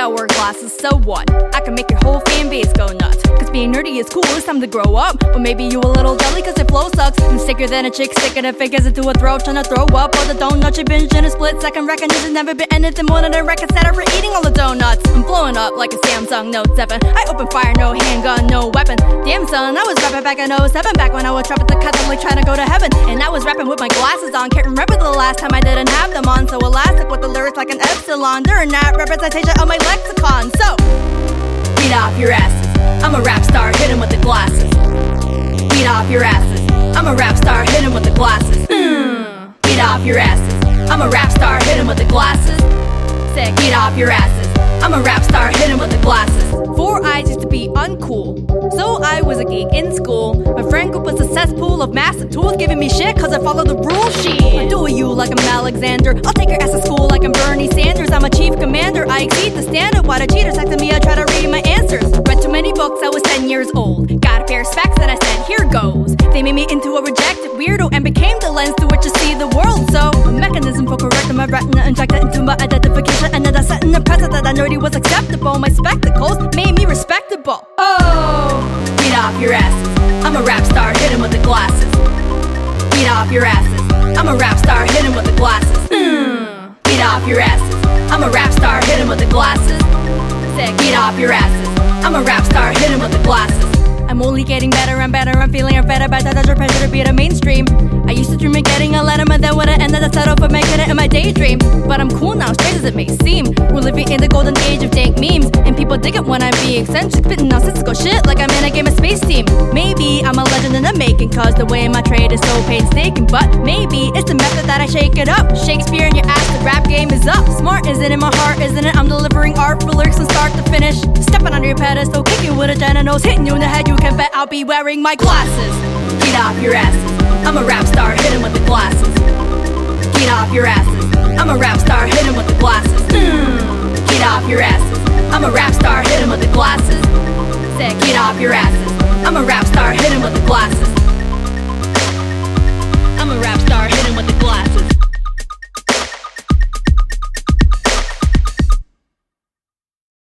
I wear glasses, so what? I can make your whole fan base go nuts. Cause being nerdy is cool, it's time to grow up. Or maybe you a little jelly cause your flow sucks. I'm sicker than a chick sticking her fingers into a throat, trying to throw up all the donuts you binge in a split second. Recognition never been anything more than a record setter for eating all the donuts. I'm blowing up like a Samsung Note 7. I open fire, no handgun, no weapon. Damn son, I was rapping back in 07, back when I was trapped at the Catholic trying to go to heaven. And I was rapping with my glasses on, can't remember the last time I didn't have them on. So elastic with the lyrics like an epsilon. They're a not representation of my lexicon. So, beat off your asses, I'm a rap star, hit him with the glasses. Beat off your asses, I'm a rap star, hit him with the glasses. Beat off your asses, I'm a rap star, hit him with the glasses. Sick, beat off your asses, I'm a rap star, hit him with the glasses. 4 eyes used to be uncool, so I was a geek in school. My friend group was a cesspool of massive tools, giving me shit cause I followed the rule sheet. I do you like I'm Alexander, I'll take your ass to school like I'm Bernie Sanders. I'm a chief commander, I exceed the standard. Why the cheaters texting me, I try to read my answers. Read too many books, I was 10 years old. Got a pair of specs and I said, here goes. They made me into a rejected weirdo and became the lens through which you see the world. So, a mechanism for correcting my retina, injected into my identification. And then I set in the precedent that nerdy was acceptable. My spectacles made me respectable. Oh, beat off your asses, I'm a rap star, hit him with the glasses. Beat off your asses, I'm a rap star, hit him with the glasses. Beat off your asses, I'm a rap star, hit him with the glasses. Sick, beat off your asses, I'm a rap star, hit him with the glasses. I'm only getting better and better, I'm feeling better by that under pressure to be the mainstream. I used to dream of getting a letterman, then would have ended up settle for making it in my daydream. But I'm cool now, strange as it may seem. We're living in the golden age of dank memes, and people dig it when I'm being eccentric, spitting nonsensical shit like I'm in a game of Space Team. Maybe I'm a legend in the making, cause the way my trade is so painstaking. But maybe it's the method that I shake it up. Shakespeare in your ass, the rap game is up. Smart isn't it, my heart isn't it? I'm delivering art for lyrics from start to finish. Stepping on your pedestal, kicking with a genitals, hitting you in the head, you can bet I'll be wearing my glasses. Get off your asses, I'm a rap star, hit him with the glasses. Get off your asses, I'm a rap star, hit him with the glasses. Get off your asses, I'm a rap star, hit him with the glasses. Sick, get off your asses, I'm a rap star, hit him with the